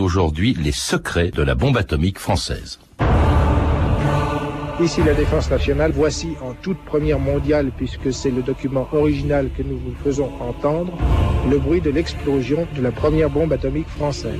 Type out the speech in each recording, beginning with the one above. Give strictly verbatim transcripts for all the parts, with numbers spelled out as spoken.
Aujourd'hui, les secrets de la bombe atomique française. Ici la Défense nationale, voici en toute première mondiale, puisque c'est le document original que nous vous faisons entendre, le bruit de l'explosion de la première bombe atomique française.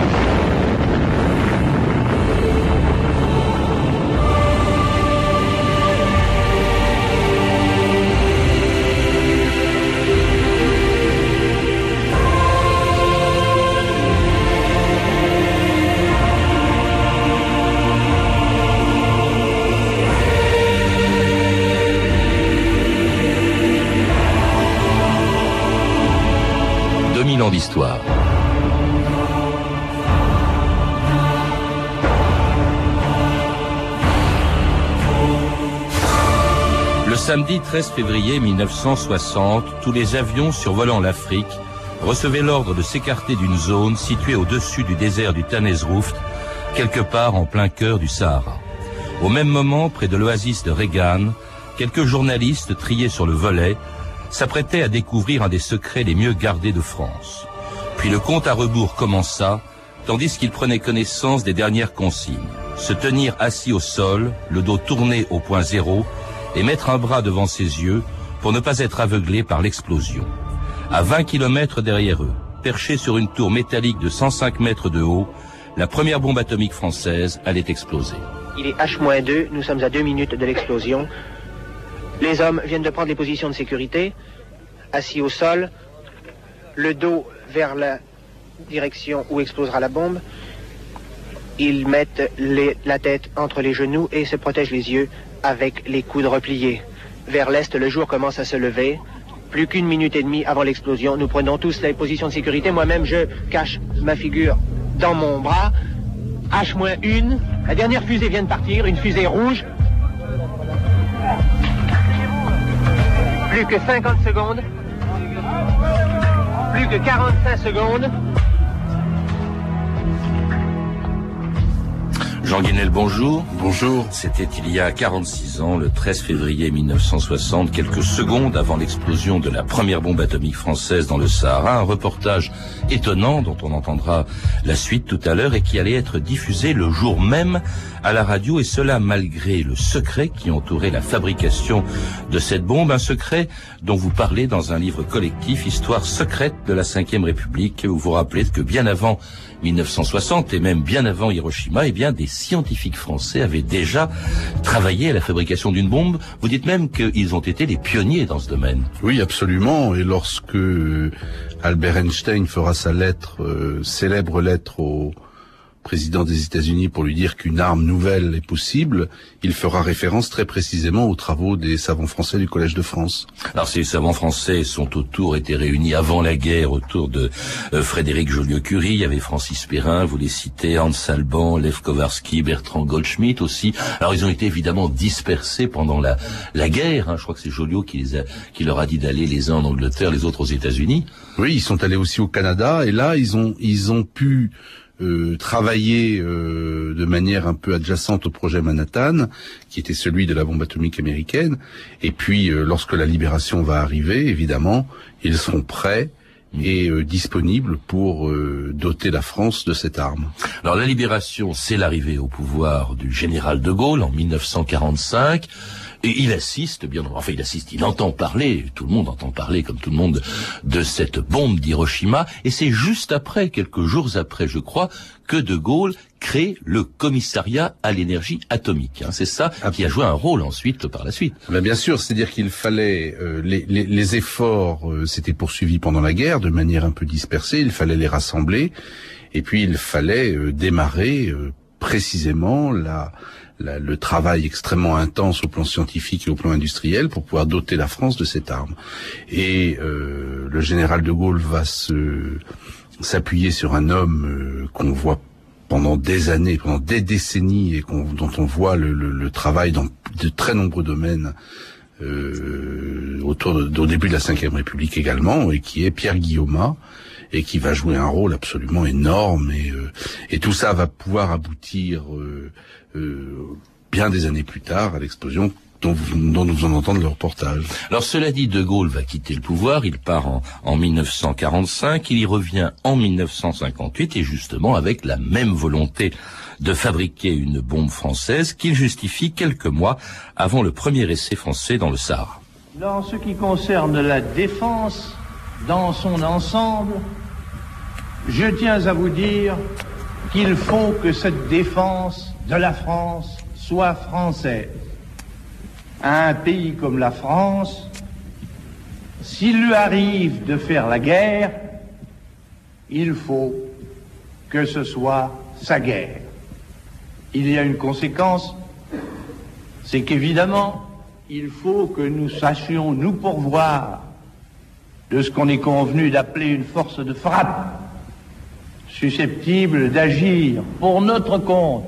D'histoire. Le samedi treize février mille neuf cent soixante, tous les avions survolant l'Afrique recevaient l'ordre de s'écarter d'une zone située au-dessus du désert du Tanezrouft, quelque part en plein cœur du Sahara. Au même moment, près de l'oasis de Reggane, quelques journalistes triés sur le volet s'apprêtaient à découvrir un des secrets les mieux gardés de France. Puis le compte à rebours commença, tandis qu'ils prenaient connaissance des dernières consignes. Se tenir assis au sol, le dos tourné au point zéro, et mettre un bras devant ses yeux pour ne pas être aveuglé par l'explosion. À vingt kilomètres derrière eux, perchée sur une tour métallique de cent cinq mètres de haut, la première bombe atomique française allait exploser. Il est H deux, nous sommes à deux minutes de l'explosion. Les hommes viennent de prendre les positions de sécurité, assis au sol, le dos vers la direction où explosera la bombe. Ils mettent les, la tête entre les genoux et se protègent les yeux avec les coudes repliés. Vers l'est, le jour commence à se lever. Plus qu'une minute et demie avant l'explosion, nous prenons tous les positions de sécurité. Moi-même, je cache ma figure dans mon bras. H un, la dernière fusée vient de partir, une fusée rouge. Plus que cinquante secondes. Plus que quarante-cinq secondes. Jean Guénel, bonjour. Bonjour. C'était il y a quarante-six ans, le treize février mille neuf cent soixante, quelques secondes avant l'explosion de la première bombe atomique française dans le Sahara, un reportage étonnant dont on entendra la suite tout à l'heure et qui allait être diffusé le jour même à la radio, et cela malgré le secret qui entourait la fabrication de cette bombe, un secret dont vous parlez dans un livre collectif, Histoire secrète de la cinquième République, où vous rappelez que bien avant mille neuf cent soixante et même bien avant Hiroshima, eh bien des scientifiques français avaient déjà travaillé à la fabrication d'une bombe. Vous dites même qu'ils ont été les pionniers dans ce domaine. Oui, absolument. Et lorsque Albert Einstein fera sa lettre, euh, célèbre lettre au président des États-Unis pour lui dire qu'une arme nouvelle est possible, il fera référence très précisément aux travaux des savants français du Collège de France. Alors ces savants français sont autour, étaient réunis avant la guerre autour de euh, Frédéric Joliot-Curie. Il y avait Francis Perrin, vous les citez, Hans Alban, Lev Kowarski, Bertrand Goldschmidt aussi. Alors ils ont été évidemment dispersés pendant la, la guerre. Hein. Je crois que c'est Joliot qui, les a, qui leur a dit d'aller les uns en Angleterre, les autres aux États-Unis. Oui, ils sont allés aussi au Canada et là ils ont ils ont pu Euh, travailler euh, de manière un peu adjacente au projet Manhattan, qui était celui de la bombe atomique américaine. Et puis, euh, lorsque la libération va arriver, évidemment, ils seront prêts et euh, disponibles pour euh, doter la France de cette arme. Alors, la libération, c'est l'arrivée au pouvoir du général de Gaulle en mille neuf cent quarante-cinq. Et il assiste, bien, enfin il assiste, il entend parler, tout le monde entend parler, comme tout le monde, de cette bombe d'Hiroshima. Et c'est juste après, quelques jours après, je crois, que de Gaulle crée le commissariat à l'énergie atomique. Hein, c'est ça qui a joué un rôle ensuite, par la suite. Ben bien sûr, c'est-à-dire qu'il fallait, euh, les, les, les efforts euh, s'étaient poursuivis pendant la guerre de manière un peu dispersée. Il fallait les rassembler, et puis il fallait euh, démarrer euh, précisément la La, le travail extrêmement intense au plan scientifique et au plan industriel pour pouvoir doter la France de cette arme. Et euh, le général de Gaulle va se s'appuyer sur un homme euh, qu'on voit pendant des années, pendant des décennies, et qu'on, dont on voit le, le, le travail dans de très nombreux domaines euh, autour de, au début de la cinquième République également, et qui est Pierre Guillaumat, et qui va jouer un rôle absolument énorme, et, euh, et tout ça va pouvoir aboutir euh, euh, bien des années plus tard à l'explosion dont, dont nous venons d'entendre le reportage. Alors cela dit, De Gaulle va quitter le pouvoir, il part en, en mille neuf cent quarante-cinq, il y revient en mille neuf cent cinquante-huit, et justement avec la même volonté de fabriquer une bombe française qu'il justifie quelques mois avant le premier essai français dans le Sahara. Dans ce qui concerne la défense dans son ensemble, je tiens à vous dire qu'il faut que cette défense de la France soit française. À un pays comme la France, s'il lui arrive de faire la guerre, il faut que ce soit sa guerre. Il y a une conséquence, c'est qu'évidemment, il faut que nous sachions nous pourvoir de ce qu'on est convenu d'appeler une force de frappe, susceptible d'agir pour notre compte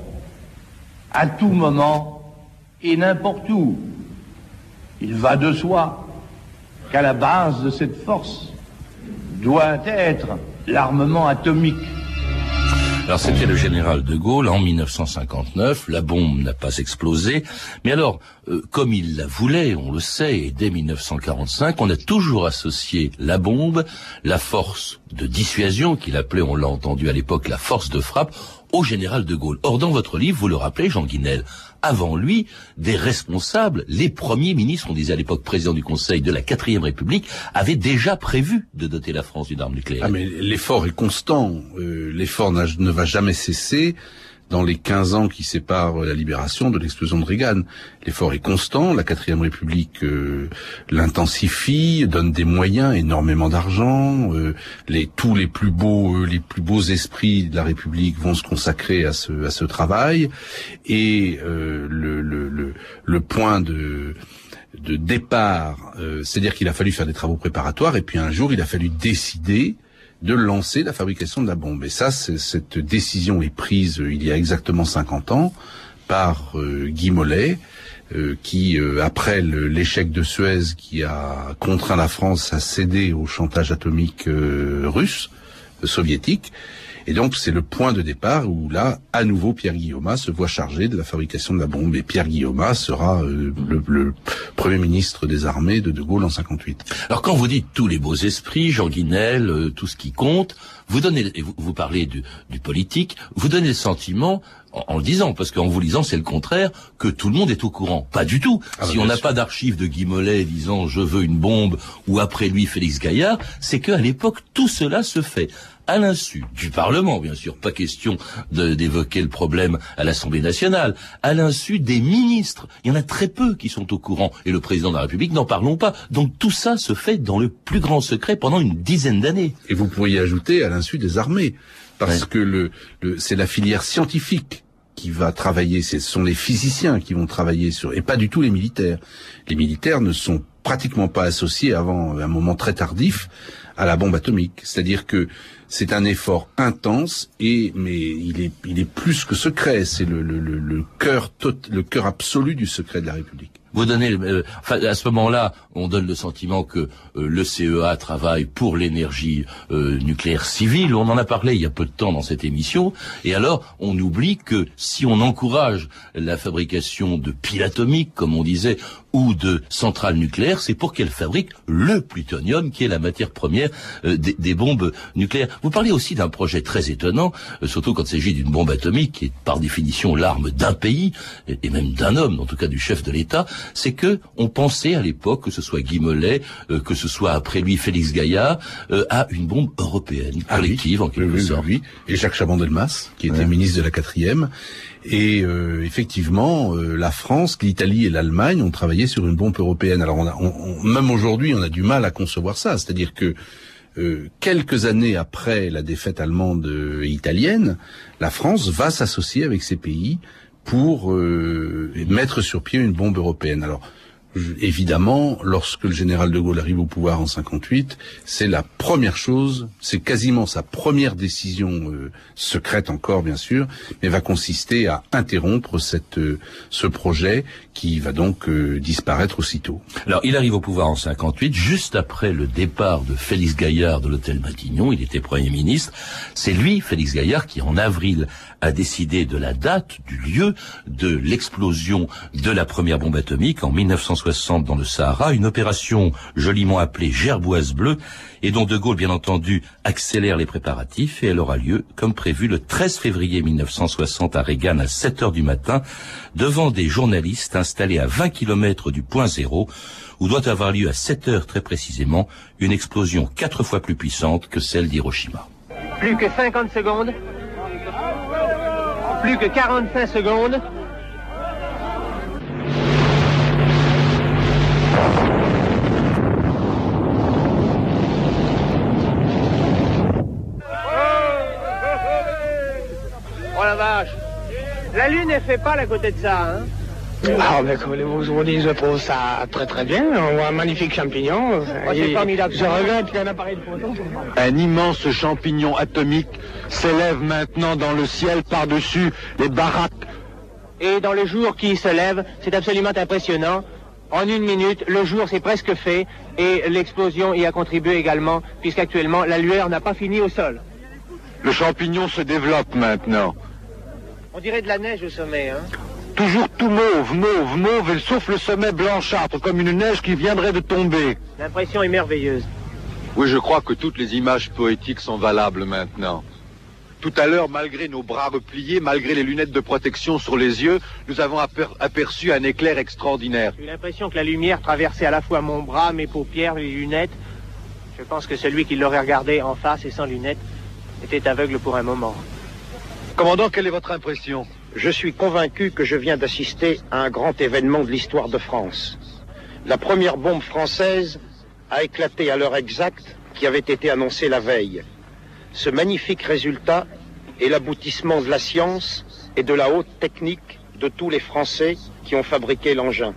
à tout moment et n'importe où. Il va de soi qu'à la base de cette force doit être l'armement atomique. Alors c'était le général de Gaulle en mille neuf cent cinquante-neuf, la bombe n'a pas explosé, mais alors, euh, comme il la voulait, on le sait, et dès mille neuf cent quarante-cinq, on a toujours associé la bombe, la force de dissuasion, qu'il appelait, on l'a entendu à l'époque, la force de frappe, au général de Gaulle. Or, dans votre livre, vous le rappelez, Jean Guinel, avant lui, des responsables, les premiers ministres, on disait à l'époque président du Conseil de la quatrième République, avaient déjà prévu de doter la France d'une arme nucléaire. Ah mais l'effort est constant, euh, l'effort ne va jamais cesser dans les quinze ans qui séparent la libération de l'explosion de Reagan. L'effort est constant, la quatrième République euh, l'intensifie, donne des moyens, énormément d'argent, euh, les, tous les plus beaux euh, les plus beaux esprits de la République vont se consacrer à ce, à ce travail, et euh, le, le, le, le point de... de départ, euh, c'est-à-dire qu'il a fallu faire des travaux préparatoires, et puis un jour il a fallu décider de lancer la fabrication de la bombe. Et ça, c'est, cette décision est prise euh, il y a exactement cinquante ans par euh, Guy Mollet, euh, qui, euh, après le, l'échec de Suez, qui a contraint la France à céder au chantage atomique euh, russe, euh, soviétique. Et donc, c'est le point de départ où, là, à nouveau, Pierre Guillaumat se voit chargé de la fabrication de la bombe. Et Pierre Guillaumat sera euh, le, le Premier ministre des armées de De Gaulle en cinquante-huit. Alors, quand vous dites tous les beaux esprits, Jean Guinel, euh, tout ce qui compte, vous donnez, vous, vous parlez du, du politique, vous donnez le sentiment, en, en le disant, parce qu'en vous lisant, c'est le contraire, que tout le monde est au courant. Pas du tout. Ah, si on n'a pas d'archives de Guy Mollet disant « je veux une bombe » ou après lui Félix Gaillard, c'est qu'à l'époque, tout cela se fait à l'insu du Parlement, bien sûr, pas question de, d'évoquer le problème à l'Assemblée nationale, à l'insu des ministres. Il y en a très peu qui sont au courant, et le président de la République, n'en parlons pas. Donc tout ça se fait dans le plus grand secret pendant une dizaine d'années. Et vous pourriez ajouter à l'insu des armées, parce ouais. que le, le, c'est la filière scientifique qui va travailler, ce sont les physiciens qui vont travailler sur, et pas du tout les militaires. Les militaires ne sont pratiquement pas associés avant un moment très tardif à la bombe atomique. C'est-à-dire que c'est un effort intense, et mais il est il est plus que secret. C'est le le le, le cœur tot, le cœur absolu du secret de la République. Vous donnez, euh, enfin, à ce moment-là, on donne le sentiment que euh, le C E A travaille pour l'énergie euh, nucléaire civile. On en a parlé il y a peu de temps dans cette émission. Et alors, on oublie que si on encourage la fabrication de piles atomiques, comme on disait, ou de centrales nucléaires, c'est pour qu'elles fabriquent le plutonium, qui est la matière première euh, des, des bombes nucléaires. Vous parlez aussi d'un projet très étonnant, euh, surtout quand il s'agit d'une bombe atomique, qui est par définition l'arme d'un pays, et, et même d'un homme, en tout cas du chef de l'État. C'est que on pensait à l'époque, que ce soit Guy Mollet, euh, que ce soit après lui Félix Gaillard, euh, à une bombe européenne, collective, ah oui, en quelque oui, sorte. Oui, oui. Et Jacques Chaban-Delmas, qui était ouais. ministre de la quatrième. Et euh, effectivement, euh, la France, l'Italie et l'Allemagne ont travaillé sur une bombe européenne. Alors, on a, on, on, même aujourd'hui, on a du mal à concevoir ça. C'est-à-dire que euh, quelques années après la défaite allemande et italienne, la France va s'associer avec ces pays pour euh, mettre sur pied une bombe européenne. Alors, évidemment, lorsque le général de Gaulle arrive au pouvoir en cinquante-huit, c'est la première chose, c'est quasiment sa première décision euh, secrète encore bien sûr, mais va consister à interrompre cette euh, ce projet qui va donc euh, disparaître aussitôt. Alors, il arrive au pouvoir en cinquante-huit, juste après le départ de Félix Gaillard de l'hôtel Matignon. Il était Premier ministre. C'est lui, Félix Gaillard, qui en avril a décidé de la date, du lieu de l'explosion de la première bombe atomique en mille neuf cent soixante dans le Sahara, une opération joliment appelée Gerboise bleue, et dont De Gaulle, bien entendu, accélère les préparatifs, et elle aura lieu, comme prévu, le treize février mille neuf cent soixante à Regan à sept heures du matin, devant des journalistes installés à vingt kilomètres du point zéro, où doit avoir lieu à sept heures très précisément une explosion quatre fois plus puissante que celle d'Hiroshima. Plus que cinquante secondes. Plus que quarante-cinq secondes. Oh la vache! La Lune, elle fait pas à côté de ça, hein? Ah, mais comme aujourd'hui, je trouve ça très très bien. On voit un magnifique champignon. Oh, c'est formidable. Je regrette qu'il y ait un appareil de photo. Un immense champignon atomique s'élève maintenant dans le ciel par-dessus les baraques. Et dans le jour qui se lève, c'est absolument impressionnant. En une minute, le jour s'est presque fait et l'explosion y a contribué également, puisqu'actuellement, la lueur n'a pas fini au sol. Le champignon se développe maintenant. On dirait de la neige au sommet, hein? Toujours tout mauve, mauve, mauve, et sauf le sommet blanchâtre, comme une neige qui viendrait de tomber. L'impression est merveilleuse. Oui, je crois que toutes les images poétiques sont valables maintenant. Tout à l'heure, malgré nos bras repliés, malgré les lunettes de protection sur les yeux, nous avons aper- aperçu un éclair extraordinaire. J'ai eu l'impression que la lumière traversait à la fois mon bras, mes paupières, les lunettes. Je pense que celui qui l'aurait regardé en face et sans lunettes était aveugle pour un moment. Commandant, quelle est votre impression ? Je suis convaincu que je viens d'assister à un grand événement de l'histoire de France. La première bombe française a éclaté à l'heure exacte qui avait été annoncée la veille. Ce magnifique résultat est l'aboutissement de la science et de la haute technique de tous les Français qui ont fabriqué l'engin.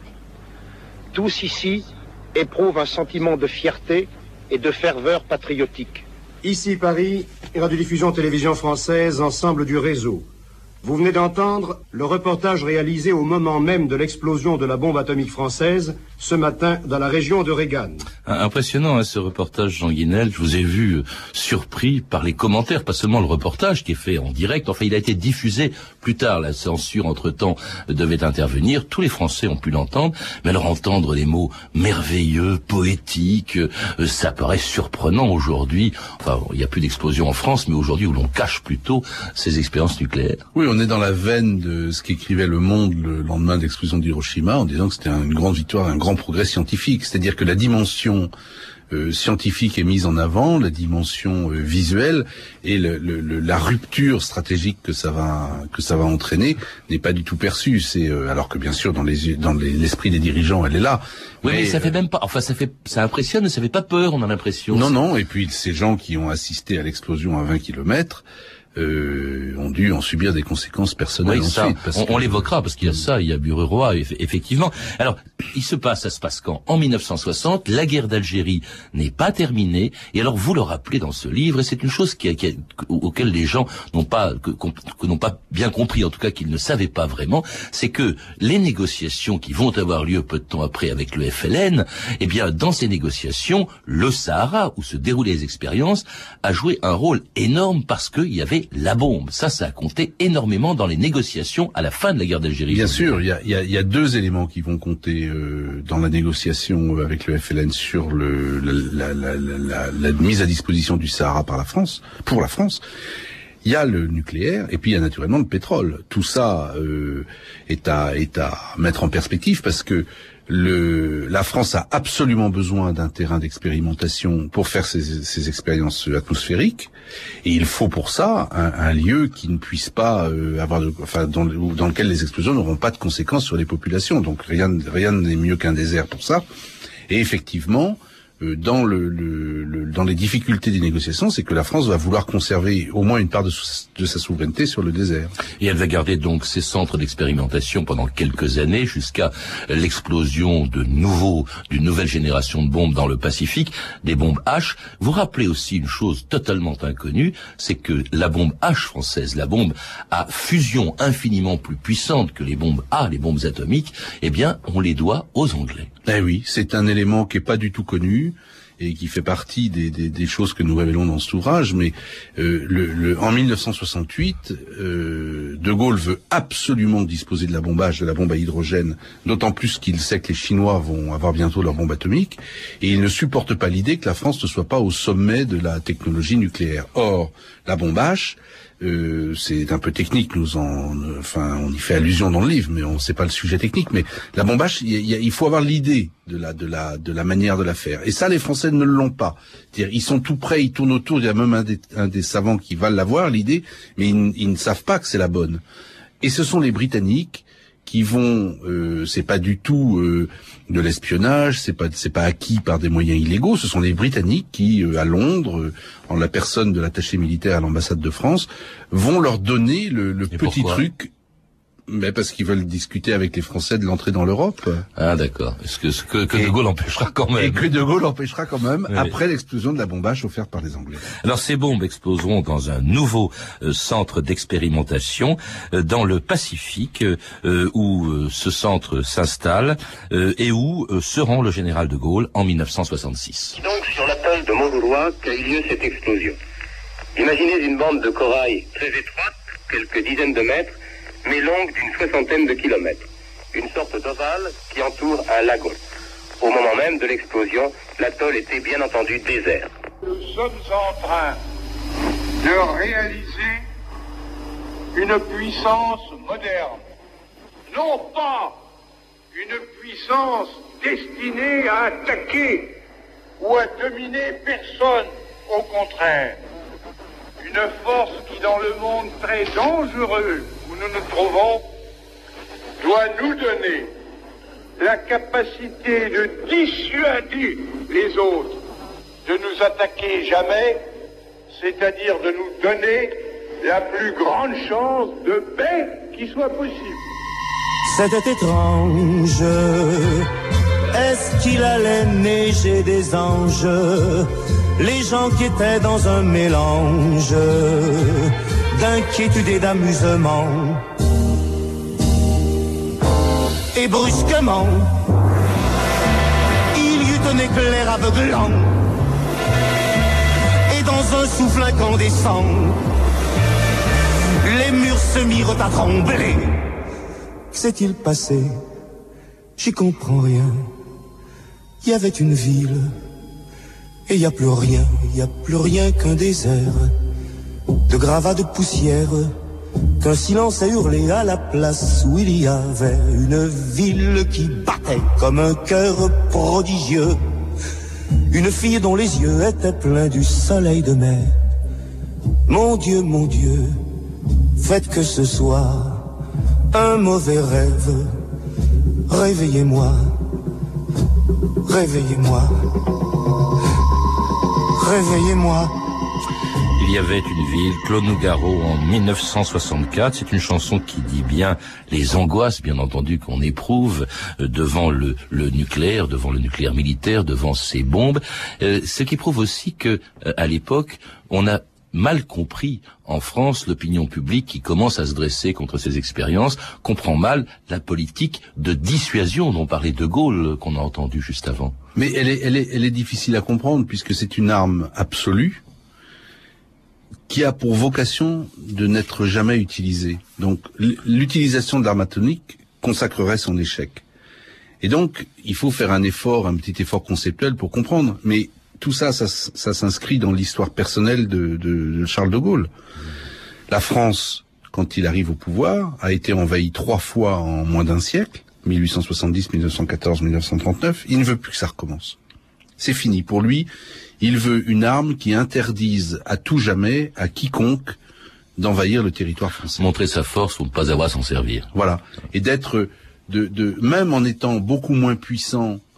Tous ici éprouvent un sentiment de fierté et de ferveur patriotique. Ici Paris, radiodiffusion télévision française, ensemble du réseau. Vous venez d'entendre le reportage réalisé au moment même de l'explosion de la bombe atomique française, ce matin, dans la région de Regan. Impressionnant, hein, ce reportage, Jean Guinel. Je vous ai vu euh, surpris par les commentaires, pas seulement le reportage qui est fait en direct. Enfin, il a été diffusé plus tard. La censure, entre-temps, devait intervenir. Tous les Français ont pu l'entendre. Mais alors, entendre des mots merveilleux, poétiques, euh, ça paraît surprenant aujourd'hui. Enfin, il n'y a plus d'explosion en France, mais aujourd'hui où l'on cache plutôt ces expériences nucléaires. Oui, on est dans la veine de ce qu'écrivait Le Monde le lendemain de l'explosion d'Hiroshima, en disant que c'était une grande victoire, un grand progrès scientifique. C'est-à-dire que la dimension euh, scientifique est mise en avant, la dimension euh, visuelle et le, le, le, la rupture stratégique que ça va que ça va entraîner n'est pas du tout perçue. C'est euh, alors que bien sûr dans les dans les, l'esprit des dirigeants, elle est là. Oui, mais, mais ça euh, fait même pas. Enfin, ça fait, ça impressionne, ça fait pas peur. On a l'impression. Non, non. Et puis ces gens qui ont assisté à l'explosion à vingt kilomètres. Euh, ont dû en subir des conséquences personnelles oui, ensuite. Ça, parce on, que... on l'évoquera parce qu'il y a ça, il y a Bureau-Roi, effectivement. Alors, il se passe, ça se passe quand ? En mille neuf cent soixante, la guerre d'Algérie n'est pas terminée. Et alors, vous le rappelez dans ce livre, et c'est une chose qui, qui, auquel les gens n'ont pas, que, que n'ont pas bien compris, en tout cas qu'ils ne savaient pas vraiment, c'est que les négociations qui vont avoir lieu peu de temps après avec le F L N, eh bien, dans ces négociations, le Sahara, où se déroulaient les expériences, a joué un rôle énorme parce qu'il y avait la bombe. Ça, ça a compté énormément dans les négociations à la fin de la guerre d'Algérie. Bien sûr, il y a, il y a, il y a deux éléments qui vont compter euh, dans la négociation avec le F L N sur le, la, la, la, la, la mise à disposition du Sahara par la France, pour la France. Il y a le nucléaire et puis il y a naturellement le pétrole. Tout ça euh, est à, est à mettre en perspective parce que Le, la France a absolument besoin d'un terrain d'expérimentation pour faire ses, ses expériences atmosphériques, et il faut pour ça un, un lieu qui ne puisse pas euh, avoir, de, enfin, dans, dans lequel les explosions n'auront pas de conséquences sur les populations. Donc rien, rien n'est mieux qu'un désert pour ça. Et effectivement, euh, dans le, le, le dans les difficultés des négociations, c'est que la France va vouloir conserver au moins une part de, de sa souveraineté sur le désert. Et elle va garder donc ses centres d'expérimentation pendant quelques années jusqu'à l'explosion de nouveaux, d'une nouvelle génération de bombes dans le Pacifique, des bombes H. Vous rappelez aussi une chose totalement inconnue, c'est que la bombe H française, la bombe à fusion infiniment plus puissante que les bombes A, les bombes atomiques, eh bien, on les doit aux Anglais. Eh oui, c'est un élément qui est pas du tout connu et qui fait partie des, des, des choses que nous révélons dans cet ouvrage, mais euh, le, le, en mille neuf cent soixante-huit, euh, De Gaulle veut absolument disposer de la bombe H, de la bombe à hydrogène, d'autant plus qu'il sait que les Chinois vont avoir bientôt leur bombe atomique, et il ne supporte pas l'idée que la France ne soit pas au sommet de la technologie nucléaire. Or, la bombe H, Euh, c'est un peu technique, nous en, euh, enfin, on y fait allusion dans le livre, mais on sait pas le sujet technique. Mais la bombe H, il, y a, il faut avoir l'idée de la, de la, de la manière de la faire. Et ça, les Français ne l'ont pas. C'est-à-dire, ils sont tout prêts, ils tournent autour. Il y a même un des, un des savants qui va l'avoir, l'idée, mais ils, ils ne savent pas que c'est la bonne. Et ce sont les Britanniques qui vont, euh, c'est pas du tout euh, de l'espionnage, c'est pas c'est pas acquis par des moyens illégaux. Ce sont les Britanniques qui, euh, à Londres, euh, en la personne de l'attaché militaire à l'ambassade de France, vont leur donner le, le petit truc. Mais parce qu'ils veulent discuter avec les Français de l'entrée dans l'Europe. Ah d'accord. Est-ce que, que, que De Gaulle empêchera quand même. Et que De Gaulle empêchera quand même, oui, après l'explosion de la bombe H offerte par les Anglais. Alors ces bombes exploseront dans un nouveau euh, centre d'expérimentation euh, dans le Pacifique, euh, où euh, ce centre s'installe euh, et où euh, se rend le général De Gaulle en mille neuf cent soixante-six. C'est donc sur l'atoll de Montjoulois qu'a eu lieu cette explosion. Imaginez une bande de corail très étroite, quelques dizaines de mètres, mais longue d'une soixantaine de kilomètres. Une sorte d'ovale qui entoure un lagon. Au moment même de l'explosion, l'atoll était bien entendu désert. Nous sommes en train de réaliser une puissance moderne. Non pas une puissance destinée à attaquer ou à dominer personne. Au contraire, une force qui, dans le monde très dangereux où nous nous trouvons, doit nous donner la capacité de dissuader les autres de nous attaquer jamais, c'est-à-dire de nous donner la plus grande chance de paix qui soit possible. C'était étrange. Est-ce qu'il allait neiger des anges? Les gens qui étaient dans un mélange d'inquiétude et d'amusement. Et brusquement, il y eut un éclair aveuglant. Et dans un souffle incandescent, les murs se mirent à trembler. Qu'est-il passé? J'y comprends rien. Il y avait une ville, et il n'y a plus rien, il n'y a plus rien qu'un désert, de gravats de poussière, qu'un silence a hurlé à la place où il y avait une ville qui battait comme un cœur prodigieux, une fille dont les yeux étaient pleins du soleil de mer. Mon Dieu, mon Dieu, faites que ce soit un mauvais rêve, réveillez-moi, réveillez-moi, réveillez-moi. Il y avait une ville, Claude Nougaro, en mille neuf cent soixante-quatre. C'est une chanson qui dit bien les angoisses, bien entendu, qu'on éprouve devant le, le nucléaire, devant le nucléaire militaire, devant ces bombes. Euh, ce qui prouve aussi que, euh, à l'époque, on a mal compris en France l'opinion publique qui commence à se dresser contre ces expériences, comprend mal la politique de dissuasion dont parlait De Gaulle, qu'on a entendu juste avant. Mais elle est, elle est, elle est difficile à comprendre puisque c'est une arme absolue qui a pour vocation de n'être jamais utilisée. Donc, l'utilisation de l'arme atomique consacrerait son échec. Et donc, il faut faire un effort, un petit effort conceptuel pour comprendre. Mais tout ça, ça, ça s'inscrit dans l'histoire personnelle de, de, de Charles de Gaulle. La France, quand il arrive au pouvoir, a été envahie trois fois en moins d'un siècle, mille huit cent soixante-dix, mille neuf cent quatorze, mille neuf cent trente-neuf. Il ne veut plus que ça recommence. C'est fini. Pour lui, il veut une arme qui interdise à tout jamais à quiconque d'envahir le territoire français. Montrer sa force pour ne pas avoir à s'en servir. Voilà. Et d'être, de, de, même en étant beaucoup moins puissant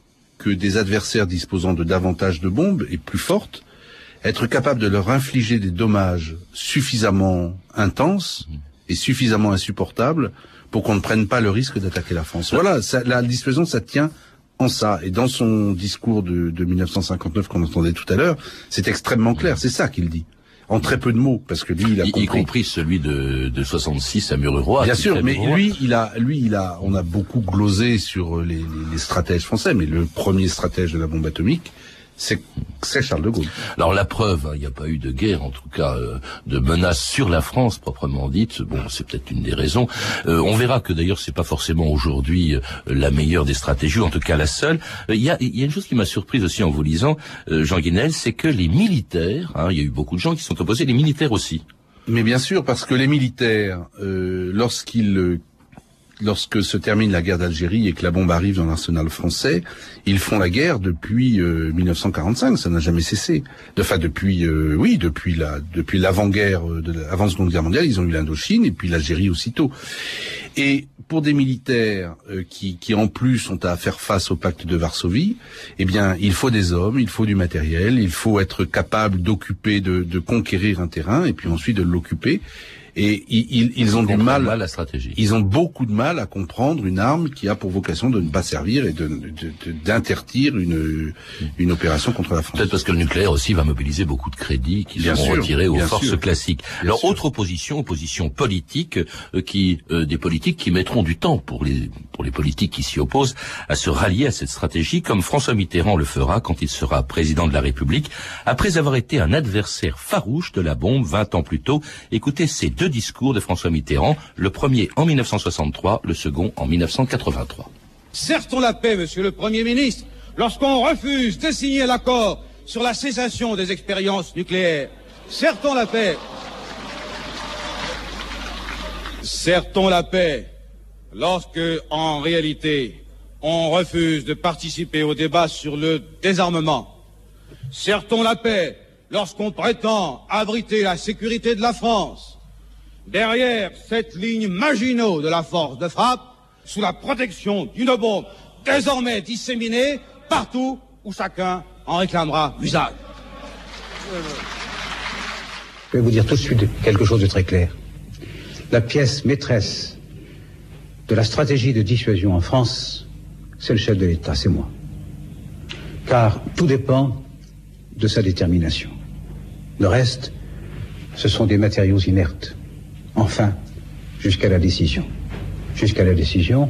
que des adversaires disposant de davantage de bombes et plus fortes, être capable de leur infliger des dommages suffisamment intenses et suffisamment insupportables pour qu'on ne prenne pas le risque d'attaquer la France. Voilà, ça, la dissuasion, ça tient en ça. Et dans son discours de, de mille neuf cent cinquante-neuf qu'on entendait tout à l'heure, c'est extrêmement clair, c'est ça qu'il dit. En très peu de mots, parce que lui, il a compris. Y compris celui de, de soixante-six à Mururoa. Bien sûr, mais lui, il a, lui, il a, on a beaucoup glosé sur les, les, les stratèges français, mais le premier stratège de la bombe atomique, c'est, c'est Charles de Gaulle. Alors la preuve, il hein, n'y a pas eu de guerre, en tout cas euh, de menace sur la France proprement dite. Bon, c'est peut-être une des raisons. Euh, on verra que d'ailleurs c'est pas forcément aujourd'hui euh, la meilleure des stratégies, ou en tout cas la seule. Il euh, y, a, y a une chose qui m'a surprise aussi en vous lisant, euh, Jean Guinel, c'est que les militaires, il hein, y a eu beaucoup de gens qui sont opposés, les militaires aussi. Mais bien sûr, parce que les militaires, euh, lorsqu'ils euh, lorsque se termine la guerre d'Algérie et que la bombe arrive dans l'arsenal français, ils font la guerre depuis euh, mille neuf cent quarante-cinq, ça n'a jamais cessé. Enfin, depuis, euh, oui, depuis la, depuis l'avant-guerre, de la, avant Seconde Guerre mondiale, ils ont eu l'Indochine et puis l'Algérie aussitôt. Et pour des militaires euh, qui, qui en plus ont à faire face au pacte de Varsovie, eh bien, il faut des hommes, il faut du matériel, il faut être capable d'occuper, de, de conquérir un terrain et puis ensuite de l'occuper. Et ils, ils, ils ont du mal, mal la stratégie. Ils ont beaucoup de mal à comprendre une arme qui a pour vocation de ne pas servir et de, de, de d'interdire une une opération contre la France. Peut-être parce que le nucléaire aussi va mobiliser beaucoup de crédits qui bien seront sûr, retirés aux forces sûr. classiques. Bien Alors sûr. Autre opposition, opposition politique, euh, qui euh, des politiques qui mettront du temps pour les pour les politiques qui s'y opposent à se rallier à cette stratégie, comme François Mitterrand le fera quand il sera président de la République, après avoir été un adversaire farouche de la bombe vingt ans plus tôt. Écoutez ces deux discours de François Mitterrand, le premier en mille neuf cent soixante-trois, le second en mille neuf cent quatre-vingt-trois. Certes-on la paix, monsieur le Premier ministre, lorsqu'on refuse de signer l'accord sur la cessation des expériences nucléaires. Certes-on la paix. Certes-on la paix lorsque, en réalité, on refuse de participer au débat sur le désarmement. Certes-on la paix lorsqu'on prétend abriter la sécurité de la France derrière cette ligne Maginot de la force de frappe, sous la protection d'une bombe désormais disséminée partout où chacun en réclamera l'usage. Je vais vous dire tout de suite quelque chose de très clair. La pièce maîtresse de la stratégie de dissuasion en France, c'est le chef de l'État, c'est moi. Car tout dépend de sa détermination. Le reste, ce sont des matériaux inertes. Enfin, jusqu'à la décision. Jusqu'à la décision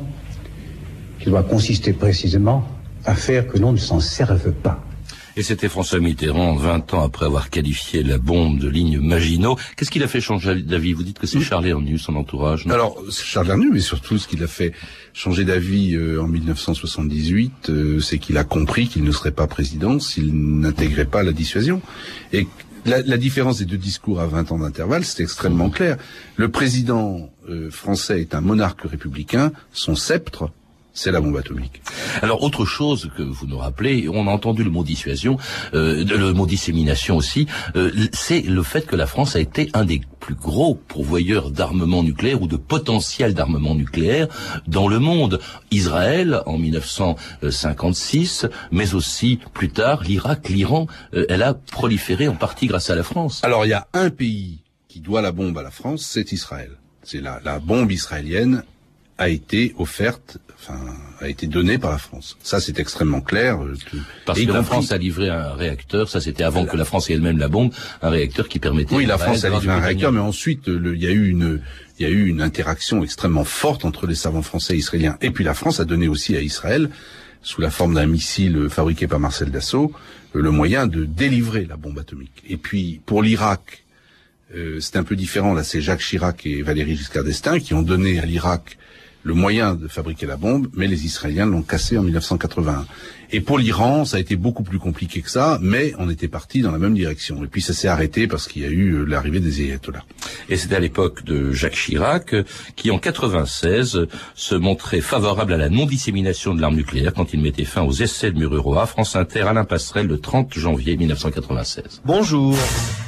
qui doit consister précisément à faire que l'on ne s'en serve pas. Et c'était François Mitterrand, vingt ans après avoir qualifié la bombe de ligne Maginot. Qu'est-ce qu'il a fait changer d'avis? Vous dites que c'est Charles Hernu, son entourage, non? Alors, c'est Charles Hernu, mais surtout ce qu'il a fait changer d'avis euh, en mille neuf cent soixante-dix-huit, euh, c'est qu'il a compris qu'il ne serait pas président s'il n'intégrait pas la dissuasion. Et La, la différence des deux discours à vingt ans d'intervalle, c'est extrêmement clair. Le président euh, français est un monarque républicain, son sceptre, c'est la bombe atomique. Alors, autre chose que vous nous rappelez, on a entendu le mot dissuasion, euh, le mot dissémination aussi, euh, c'est le fait que la France a été un des plus gros pourvoyeurs d'armement nucléaire ou de potentiel d'armement nucléaire dans le monde. Israël, en mille neuf cent cinquante-six, mais aussi plus tard, l'Irak, l'Iran, euh, elle a proliféré en partie grâce à la France. Alors, il y a un pays qui doit la bombe à la France, c'est Israël. C'est la, la bombe israélienne a été offerte, enfin, a été donnée par la France. Ça, c'est extrêmement clair. Euh, Parce que la France a livré un réacteur, ça c'était avant la... que la France ait elle-même la bombe, un réacteur qui permettait... Oui, la France a livré un réacteur, mais ensuite, le, il y a eu une, il y a eu une interaction extrêmement forte entre les savants français et israéliens. Et puis la France a donné aussi à Israël, sous la forme d'un missile fabriqué par Marcel Dassault, le moyen de délivrer la bombe atomique. Et puis, pour l'Irak, euh, c'est un peu différent. Là, c'est Jacques Chirac et Valéry Giscard d'Estaing qui ont donné à l'Irak le moyen de fabriquer la bombe, mais les Israéliens l'ont cassé en mille neuf cent quatre-vingt-un. Et pour l'Iran, ça a été beaucoup plus compliqué que ça, mais on était parti dans la même direction. Et puis ça s'est arrêté parce qu'il y a eu l'arrivée des ayatollahs. Et c'était à l'époque de Jacques Chirac, qui en quatre-vingt-seize se montrait favorable à la non-dissémination de l'arme nucléaire quand il mettait fin aux essais de Mururoa. France Inter, Alain Passerelle, le trente janvier mille neuf cent quatre-vingt-seize. Bonjour.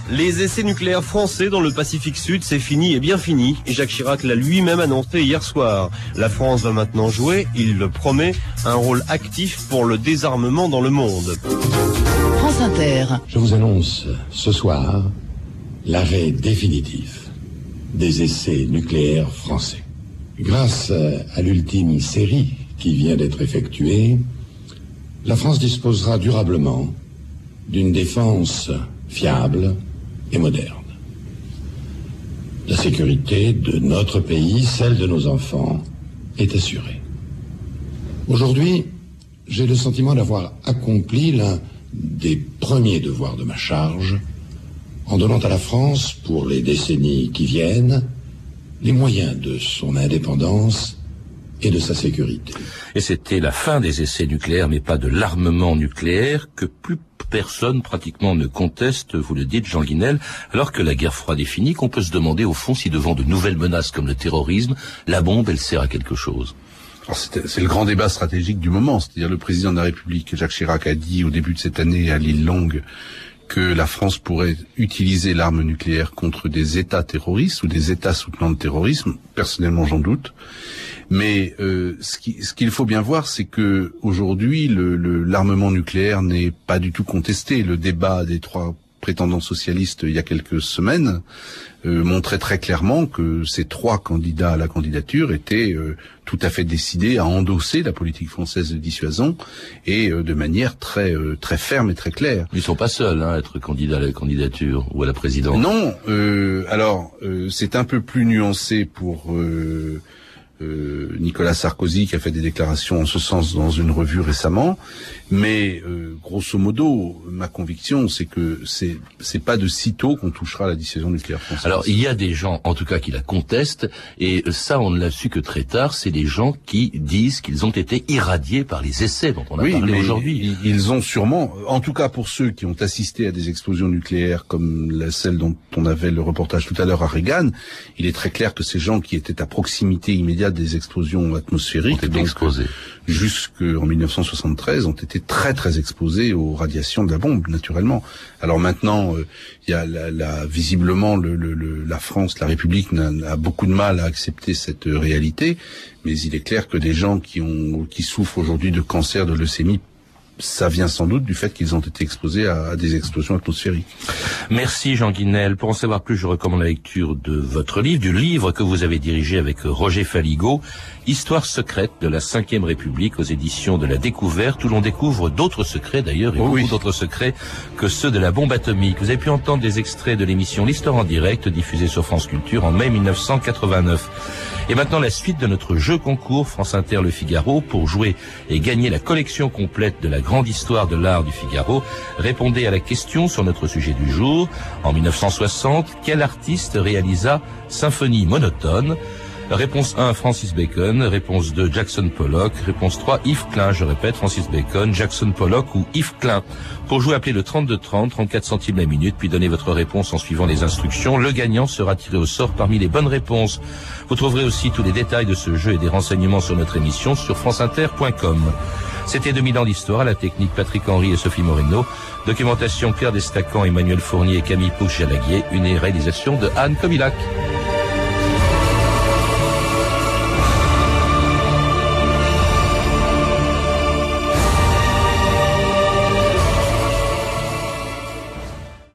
Les essais nucléaires français dans le Pacifique Sud, c'est fini et bien fini. Et Jacques Chirac l'a lui-même annoncé hier soir. La France va maintenant jouer, il le promet, un rôle actif pour le désarmement dans le monde. France Inter. Je vous annonce ce soir l'arrêt définitif des essais nucléaires français. Grâce à l'ultime série qui vient d'être effectuée, la France disposera durablement d'une défense fiable et moderne. La sécurité de notre pays, celle de nos enfants, est assurée. Aujourd'hui, j'ai le sentiment d'avoir accompli l'un des premiers devoirs de ma charge en donnant à la France, pour les décennies qui viennent, les moyens de son indépendance et de sa sécurité. Et c'était la fin des essais nucléaires, mais pas de l'armement nucléaire, que plus personne pratiquement ne conteste, vous le dites Jean Guinel, alors que la guerre froide est finie, qu'on peut se demander au fond si devant de nouvelles menaces comme le terrorisme, la bombe, elle sert à quelque chose. Alors c'est le grand débat stratégique du moment, c'est-à-dire le président de la République, Jacques Chirac, a dit au début de cette année à l'île Longue que la France pourrait utiliser l'arme nucléaire contre des États terroristes ou des États soutenant le terrorisme. Personnellement, j'en doute. Mais euh, ce qui, ce qu'il faut bien voir, c'est que aujourd'hui, le, le, l'armement nucléaire n'est pas du tout contesté. Le débat des trois prétendants socialistes il y a quelques semaines euh, montrait très clairement que ces trois candidats à la candidature étaient euh, tout à fait décidés à endosser la politique française de dissuasion et euh, de manière très euh, très ferme et très claire. Ils sont pas seuls hein, à être candidats à la candidature ou à la présidence. Non, euh, alors euh, c'est un peu plus nuancé pour euh, Euh, Nicolas Sarkozy qui a fait des déclarations en ce sens dans une revue récemment, mais euh, grosso modo, ma conviction c'est que c'est c'est pas de sitôt qu'on touchera à la dissuasion nucléaire française. Alors il y a des gens, en tout cas, qui la contestent, et ça on ne l'a su que très tard. C'est des gens qui disent qu'ils ont été irradiés par les essais dont on a oui, parlé mais aujourd'hui. Ils ont sûrement, en tout cas pour ceux qui ont assisté à des explosions nucléaires comme la, celle dont on avait le reportage tout à l'heure à Reagan, il est très clair que ces gens qui étaient à proximité immédiate des explosions atmosphériques, donc exposés. Jusqu'en mille neuf cent soixante-treize, ont été très très exposés aux radiations de la bombe, naturellement. Alors maintenant, il euh, y a la, la, visiblement le, le, le, la France, la République a, a beaucoup de mal à accepter cette euh, réalité, mais il est clair que des gens qui ont qui souffrent aujourd'hui de cancer, de leucémie, ça vient sans doute du fait qu'ils ont été exposés à, à des explosions atmosphériques. Merci Jean Guinel. Pour en savoir plus, je recommande la lecture de votre livre, du livre que vous avez dirigé avec Roger Faligot, Histoire secrète de la cinquième République, aux éditions de La Découverte, où l'on découvre d'autres secrets d'ailleurs, et oh beaucoup oui. d'autres secrets que ceux de la bombe atomique. Vous avez pu entendre des extraits de l'émission L'Histoire en direct, diffusée sur France Culture en mai mille neuf cent quatre-vingt-neuf. Et maintenant la suite de notre jeu concours France Inter Le Figaro. Pour jouer et gagner la collection complète de la grande histoire de l'art du Figaro, répondez à la question sur notre sujet du jour. En mille neuf cent soixante, quel artiste réalisa Symphonie monotone? Réponse un, Francis Bacon. Réponse deux, Jackson Pollock. Réponse trois, Yves Klein. Je répète, Francis Bacon, Jackson Pollock ou Yves Klein. Pour jouer, appelez le trente-deux trente, trente-quatre centimes la minute, puis donnez votre réponse en suivant les instructions. Le gagnant sera tiré au sort parmi les bonnes réponses. Vous trouverez aussi tous les détails de ce jeu et des renseignements sur notre émission sur franceinter point com. C'était deux mille ans d'histoire, à la technique Patrick Henry et Sophie Moreno. Documentation Claire Destacan, Emmanuel Fournier et Camille Pouche-Jalaguier. Une réalisation de Anne Kobilac.